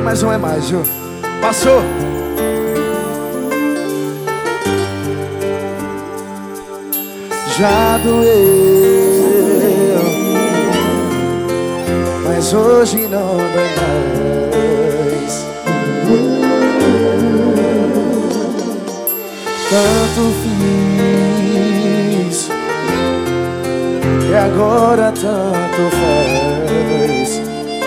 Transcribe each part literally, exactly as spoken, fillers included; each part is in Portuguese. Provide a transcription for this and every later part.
mais um é mais, viu? Passou. Já doeu, mas hoje não dói mais. Tanto fiz e agora tanto faz.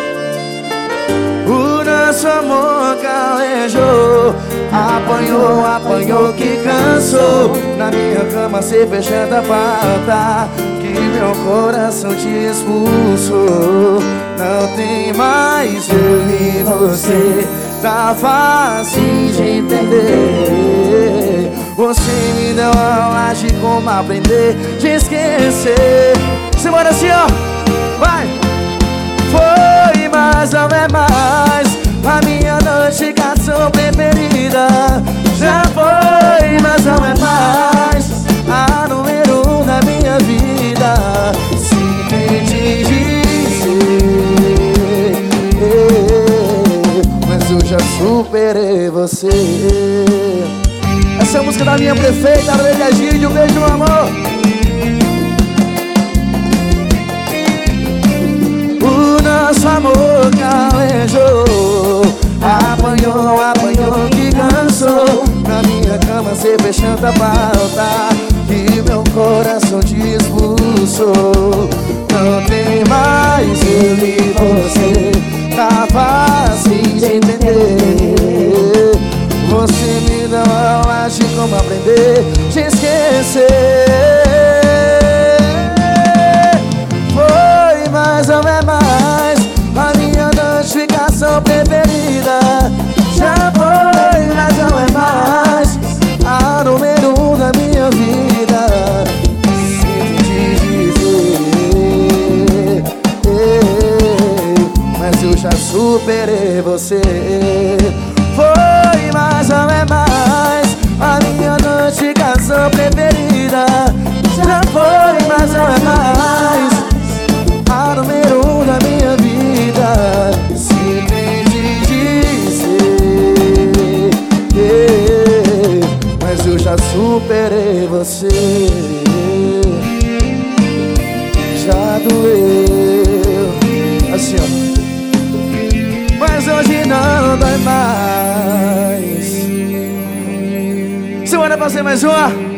O nosso amor calejou, apanhou, apanhou que cansou. Na minha cama cê fechando a porta, que meu coração te expulsou. Não tem mais eu e você, tá fácil de entender. Você me deu aula de como aprender, de esquecer. Semana assim, ó, vai! Foi, mas não é mais a minha notificação preferida. Já foi, mas não é mais a número um da minha vida. Simplesmente dizer, mas eu já superei você. Essa é a música da minha prefeita, Aurélia Gide. Um beijo, meu amor. O nosso amor calejou, apanhou, apanhou que cansou. Na minha cama cê fechando a pauta, que meu coração te expulsou. Não tem mais eu e você, tá fácil de entender. Você me dá aula de como aprender, de esquecer. Foi, mas não é mais a minha notificação preferida. Já foi, mas não é mais a número um da minha vida. Sinto te dizer, mas eu já superei você. Foi, mas não é mais a minha notificação preferida. Já foi, mas não é mais a número um da minha vida. Simplesmente dizer, mas eu já superei você. Já doeu, assim ó, mas hoje não dói mais. Semana pra ser mais uma.